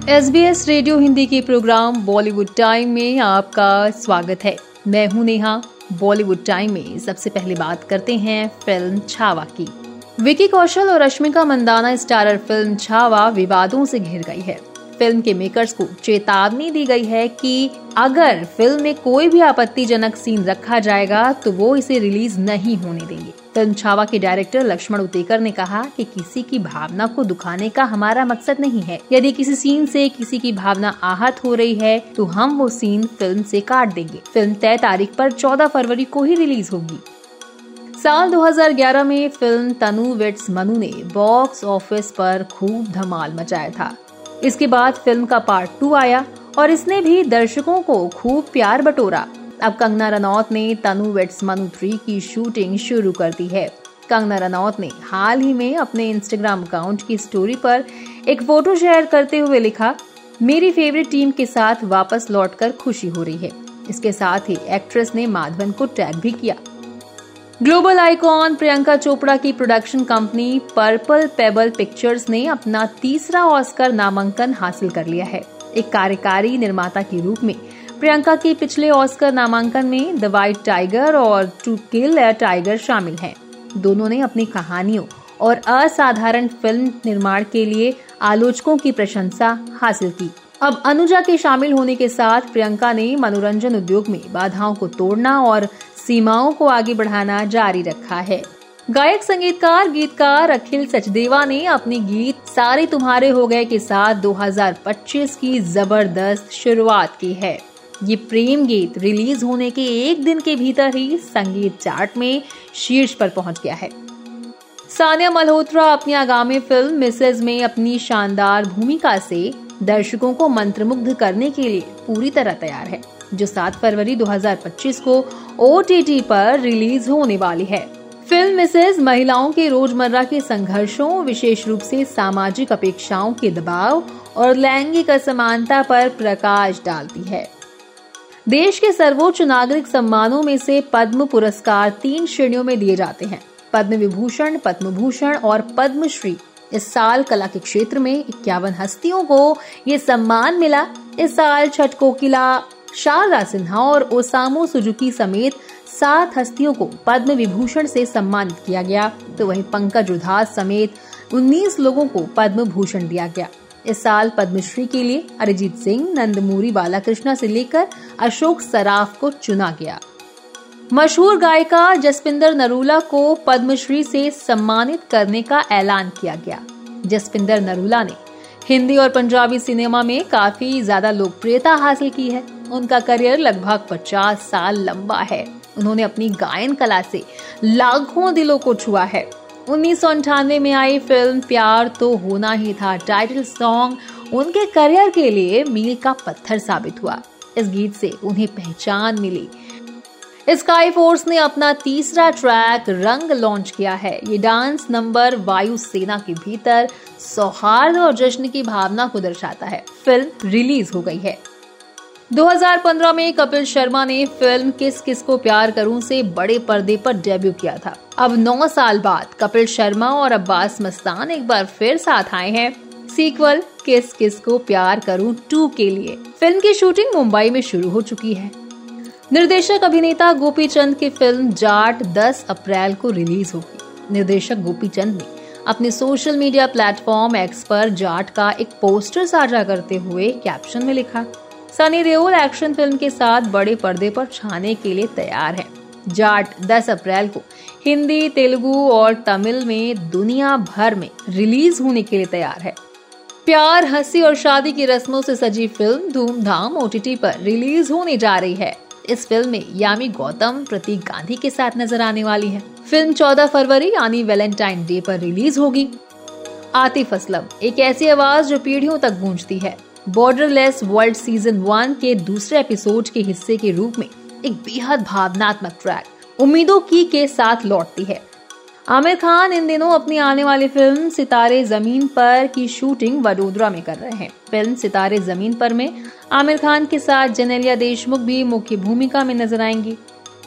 SBS radio Hindi के programme Bollywood time में आपका स्वागत है। मैं हूं नेहा। बॉलीवुड टाइम में सबसे पहले बात करते हैं फिल्म छावा की। विकी कौशल और रश्मिका मंदाना स्टारर फिल्म छावा विवादों से घिर गई है। फिल्म के मेकर्स को चेतावनी दी गई है कि अगर फिल्म में कोई भी आपत्तिजनक सीन रखा जाएगा तो वो इसे रिलीज नहीं होने देंगे। फिल्म छावा के डायरेक्टर लक्ष्मण उतेकर ने कहा कि किसी की भावना को दुखाने का हमारा मकसद नहीं है। यदि किसी सीन से किसी की भावना आहत हो रही है तो हम वो सीन फिल्म से काट देंगे। फिल्म तय तारीख पर 14 फरवरी को ही रिलीज होगी। साल 2011 में फिल्म तनु वेड्स मनु ने बॉक्स ऑफिस पर खूब धमाल मचाया था। इसके बाद फिल्म का पार्ट 2 आया और इसने भी दर्शकों को खूब प्यार बटोरा। अब कंगना रनौत ने तनु वेड्स मनु 3 की शूटिंग शुरू कर दी है। कंगना रनौत ने हाल ही में अपने इंस्टाग्राम अकाउंट की स्टोरी पर एक फोटो शेयर करते हुए लिखा, मेरी फेवरेट टीम के साथ वापस लौटकर खुशी हो रही है। इसके साथ ही एक्ट्रेस ने माधवन को टैग भी किया। ग्लोबल आइकॉन प्रियंका चोपड़ा की production company Purple Pebble Pictures ने अपना तीसरा ऑस्कर नामांकन हासिल कर लिया है। एक कार्यकारी निर्माता के रूप में प्रियंका के पिछले ऑस्कर नामांकन में द व्हाइट टाइगर और टू किल अ टाइगर शामिल हैं। दोनों ने अपनी कहानियों और असाधारण फिल्म निर्माण के लिए आलोचकों की प्रशंसा हासिल की। अब अनुजा के शामिल होने के साथ प्रियंका ने मनोरंजन उद्योग में बाधाओं को तोड़ना और सीमाओं को आगे बढ़ाना जारी रखा है। गायक संगीतकार गीतकार अखिल सचदेवा ने अपने गीत सारे तुम्हारे हो गए के साथ 2025 की जबरदस्त शुरुआत की है। ये प्रेम गीत रिलीज होने के एक दिन के भीतर ही संगीत चार्ट में शीर्ष पर पहुंच गया है। सानिया मल्होत्रा अपनी आगामी फिल्म मिसेज में अपनी शानदार भूमिका से दर्शकों को मंत्रमुग्ध करने के लिए पूरी तरह तैयार है, जो 7 फरवरी 2025 को OTT पर रिलीज होने वाली है। फिल्म मिसेज महिलाओं के रोजमर्रा के संघर्षों, विशेष रूप से सामाजिक अपेक्षाओं के दबाव और लैंगिक असमानता पर प्रकाश डालती है। देश के सर्वोच्च नागरिक सम्मानों में से पद्म पुरस्कार 3 श्रेणियों में दिए जाते हैं, पद्म विभूषण, पद्म भूषण और पद्मश्री। इस साल कला के क्षेत्र में 51 हस्तियों को ये सम्मान मिला। इस साल छठ कोकिला, शारदा सिन्हा और ओसामू सुजुकी समेत 7 हस्तियों को पद्म विभूषण से सम्मानित किया गया, तो वहीं पंकज उधास समेत 19 लोगों को पद्म भूषण दिया गया। इस साल पद्मश्री के लिए अरिजीत सिंह, नंदमूरी बालाकृष्णा से लेकर अशोक सराफ को चुना गया। मशहूर गायिका जसपिंदर नरूला को पद्मश्री से सम्मानित करने का ऐलान किया गया। जसपिंदर नरूला ने हिंदी और पंजाबी सिनेमा में काफी ज्यादा लोकप्रियता हासिल की है। उनका करियर लगभग 50 साल लंबा है। उन्होंने अपनी गायन कला से लाखों दिलों को छुआ है। 1998 में आई फिल्म प्यार तो होना ही था टाइटल सॉन्ग उनके करियर के लिए मील का पत्थर साबित हुआ। इस गीत से उन्हें पहचान मिली। स्काई फोर्स ने अपना तीसरा ट्रैक रंग लॉन्च किया है। ये डांस नंबर वायु सेना के भीतर सौहार्द और जश्न की भावना को दर्शाता है। फिल्म रिलीज हो गई है। 2015 में कपिल शर्मा ने फिल्म किस किस को प्यार करूं से बड़े पर्दे पर डेब्यू किया था। अब 9 साल बाद कपिल शर्मा और अब्बास मस्तान एक बार फिर साथ आए हैं सीक्वल किस किस को प्यार करूं 2 के लिए। फिल्म की शूटिंग मुंबई में शुरू हो चुकी है। निर्देशक अभिनेता गोपी चंद की फिल्म जाट 10 अप्रैल को रिलीज होगी। निर्देशक गोपी चंद ने अपने सोशल मीडिया प्लेटफॉर्म एक्स पर जाट का एक पोस्टर साझा करते हुए कैप्शन में लिखा, सनी देओल एक्शन फिल्म के साथ बड़े पर्दे पर छाने के लिए तैयार है। जाट 10 अप्रैल को हिंदी, तेलुगु और तमिल में दुनिया भर में रिलीज होने के लिए तैयार है। प्यार, हंसी और शादी की रस्मों से सजी फिल्म धूमधाम OTT पर रिलीज होने जा रही है। इस फिल्म में यामी गौतम प्रतीक गांधी के साथ नजर आने वाली है। फिल्म 14 फरवरी यानी वैलेंटाइन डे पर रिलीज होगी। आतिफ असलम एक ऐसी आवाज जो पीढ़ियों तक गूंजती है। बॉर्डरलेस वर्ल्ड सीजन 1 के दूसरे एपिसोड के हिस्से के रूप में एक बेहद भावनात्मक ट्रैक उम्मीदों की के साथ लौटती है। आमिर खान इन दिनों अपनी आने वाली फिल्म सितारे जमीन पर की शूटिंग वडोदरा में कर रहे हैं। फिल्म सितारे जमीन पर में आमिर खान के साथ जेनेलिया देशमुख भी मुख्य भूमिका में नजर आएंगी।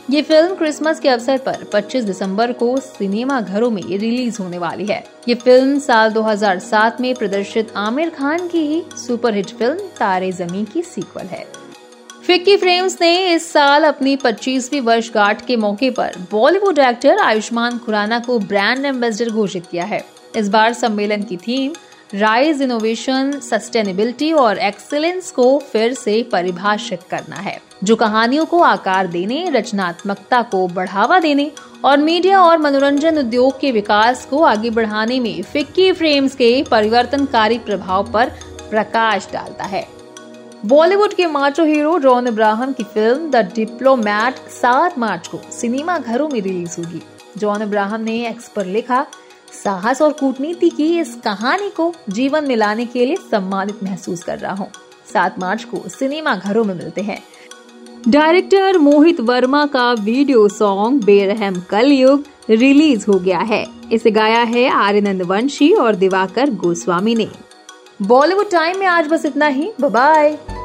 ये फिल्म क्रिसमस के अवसर पर 25 दिसंबर को सिनेमा घरों में रिलीज होने वाली है। ये फिल्म साल 2007 में प्रदर्शित आमिर खान की सुपरहिट फिल्म तारे ज़मीं की सीक्वल है। फिक्की फ्रेम्स ने इस साल अपनी 25वीं वर्षगांठ के मौके पर बॉलीवुड एक्टर आयुष्मान खुराना को ब्रांड एम्बेसडर घोषित किया है। इस बार सम्मेलन की थीम राइज, इनोवेशन, सस्टेनेबिलिटी और एक्सीलेंस को फिर से परिभाषित करना है, जो कहानियों को आकार देने, रचनात्मकता को बढ़ावा देने और मीडिया और मनोरंजन उद्योग के विकास को आगे बढ़ाने में फिक्की फ्रेम्स के परिवर्तनकारी प्रभाव पर प्रकाश डालता है। बॉलीवुड के माचो हीरो जॉन अब्राहम की फिल्म द डिप्लोमैट 7 मार्च को सिनेमा घरों में रिलीज होगी। जॉन अब्राहम ने एक्स पर लिखा, साहस और कूटनीति की इस कहानी को जीवन में लाने के लिए सम्मानित महसूस कर रहा हूँ। 7 मार्च को सिनेमा घरों में मिलते हैं। डायरेक्टर मोहित वर्मा का वीडियो सॉन्ग बेरहम कलयुग रिलीज हो गया है। इसे गाया है आर्यनंद वंशी और दिवाकर गोस्वामी ने। बॉलीवुड टाइम में आज बस इतना ही। Bye bye.